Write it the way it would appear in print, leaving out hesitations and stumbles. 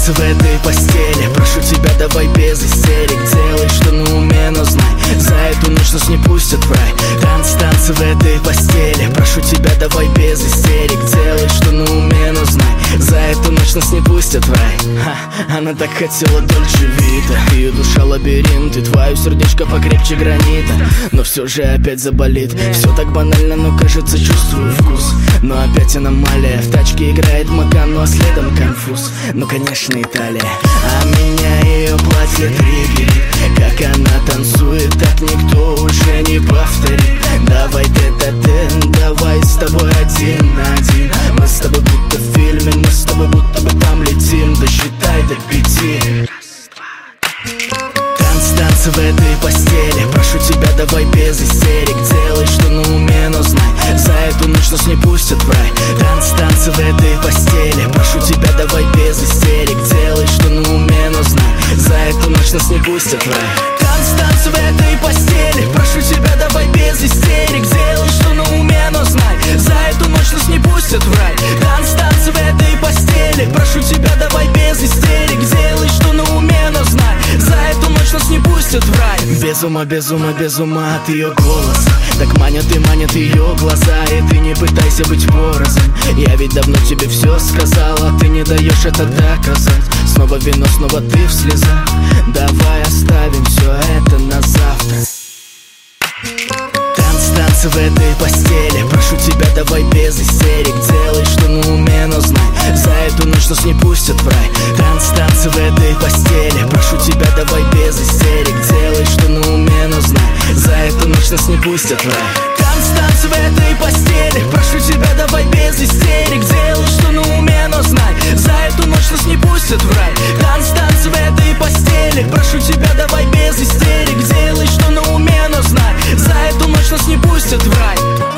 Танцы в этой постели, прошу тебя, давай без истерик. Делай, что на уме, но знай, за эту ночь нас не пустят в рай. Танцы в этой постели, прошу тебя, давай без истерик. Делай, что на уме, но знай, за эту ночь нас не пустят в рай. Она так хотела Дольче Вита, ее душа лабиринт, и твое сердечко покрепче гранита. Но все же опять заболит. Все так банально, но кажется, чувствую вкус. Но опять аномалия, в тачке играет Макан, ну а следом конфуз. Ну конечно Италия, а меня ее платье триггерит. Как она танцует, так никто уже не повторит. Давай тет-а-тет, давай с тобой один на один. Мы с тобой будто в фильме, мы с тобой будто бы там летим. Досчитай до 5. Танцы в этой постели, прошу тебя, давай без истерик. Делай, что на уме, но знай, за эту ночь нас не пустят в рай. Танцы в этой постели, прошу тебя, давай без истерик. Делай, что на уме, но знай, за эту ночь нас не пустят в рай. Танцы в этой постели, прошу тебя, давай без истерик. Делай, что на уме, но знай, за эту ночь нас не пустят в рай. Танцы в этой постели, прошу тебя, давай без истерик. Делай, что на уме, но знай, за эту ночь нас не пустят в рай. Без ума, без ума, без ума от ее голоса. Так манят ее глаза, и ты не пытайся быть порознь. Я ведь давно тебе все сказал, а ты не даешь это доказать. Снова вино, снова ты в слезах. Давай оставим все это на завтра. Танцы в этой постели, прошу тебя, давай без истерик. Делай, что на уме, но знай, за эту ночь нас не пустят в рай. Танцы в этой постели, прошу тебя, давай без истерик. Делай, что на уме, но знай, за эту ночь нас не пустят в рай. Танцы в этой постели, прошу тебя, давай без истерик. Делай, что на уме, но знай, за эту ночь нас не пустят в рай. Танцы в этой постели, прошу тебя, давай без истерик. Делай, что на уме, но знай, за эту ночь нас не пустят в рай.